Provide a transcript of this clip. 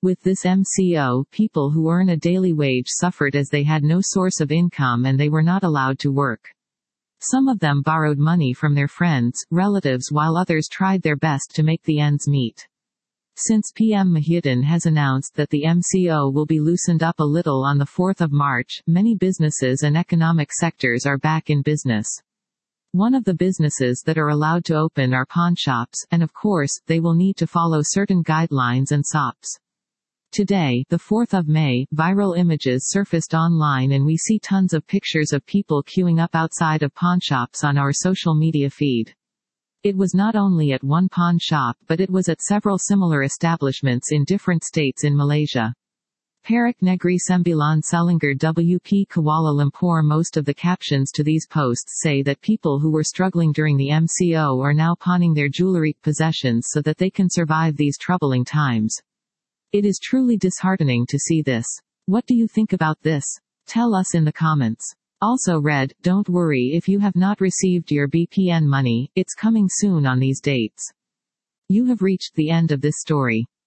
With this MCO, people who earn a daily wage suffered as they had no source of income and they were not allowed to work. Some of them borrowed money from their friends, relatives, while others tried their best to make the ends meet. Since PM Muhyiddin has announced that the MCO will be loosened up a little on the 4th of March, many businesses and economic sectors are back in business. One of the businesses that are allowed to open are pawn shops, and of course, they will need to follow certain guidelines and SOPs. Today, the 4th of May, viral images surfaced online and we see tons of pictures of people queuing up outside of pawnshops on our social media feed. It was not only at one pawn shop but it was at several similar establishments in different states in Malaysia. Perak Negeri Sembilan Selangor WP Kuala Lumpur. Most of the captions to these posts say that people who were struggling during the MCO are now pawning their jewelry possessions so that they can survive these troubling times. It is truly disheartening to see this. What do you think about this? Tell us in the comments. Also read, don't worry if you have not received your BPN money, it's coming soon on these dates. You have reached the end of this story.